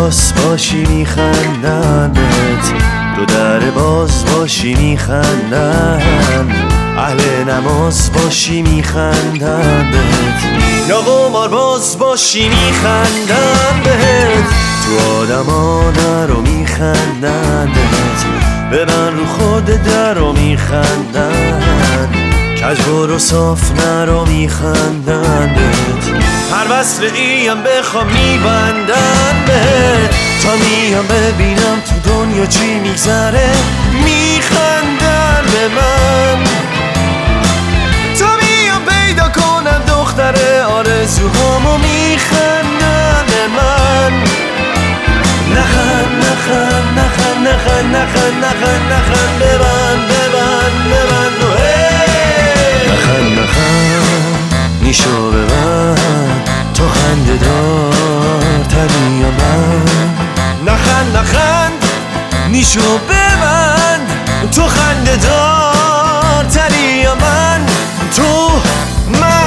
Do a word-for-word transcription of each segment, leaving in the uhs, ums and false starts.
راست باشی میخندن بهت، دو در باز باشی میخندن، اهل نماز باشی میخندن بهت، یا قمار باز باشی میخندن بهت، تو آدما نرو میخندن بهت، ببن رو خود درو میخندن، کج برو صاف نرو میخندن بهت، هر وصل ایم بخوام میبندن بهت، تا میام ببینم تو دنیا چی میگذره میخندن به من، تا میام پیدا کنم دختر آرزوهامو میخندن به من، نخند نخند نخند نخند نخند نخند نخند ببن ببن ببن و نخند نخند نیشو ببن، تو خنده دار تری یا من، نخند نخند نیشو ببن، تو خنده دار تری یا من، تو من.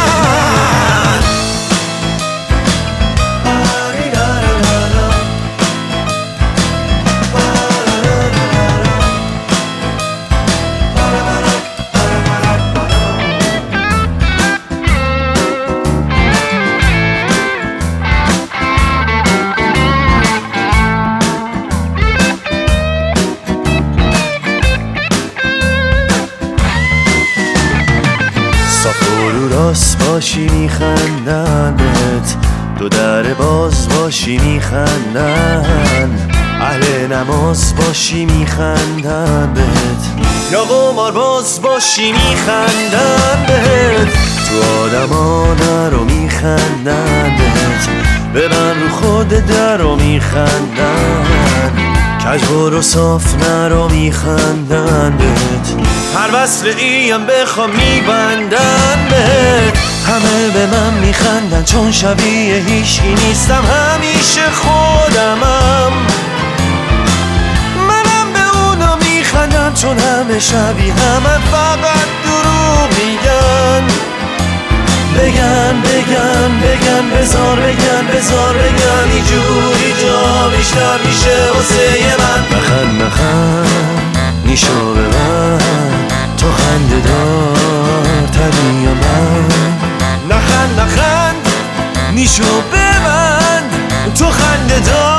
رو راست باشی میخندن بهت، دو در باز باشی میخندن، اهل نماز باشی میخندن بهت، یا قمار باز باشی میخندن بهت، تو آدما نرو میخندن بهت، ببن رو خود درو میخندن، کج برو صاف نرو میخندن بهت، هر وصل ایم بخوام میبندن بهت، همه به من میخندن چون شبیه هیچکی نیستم، همیشه خودمم، منم به اونا میخندم چون همه شبیه همه فقط دروغ میگن، بگن بگن بگن بزار بگن بزار بگن، اینجوری جا بیشتر میشه واسه من، نخند نخند نیشو ببن، تو خنده دار تری یا من، نخند نخند نیشو ببن، تو خنده دار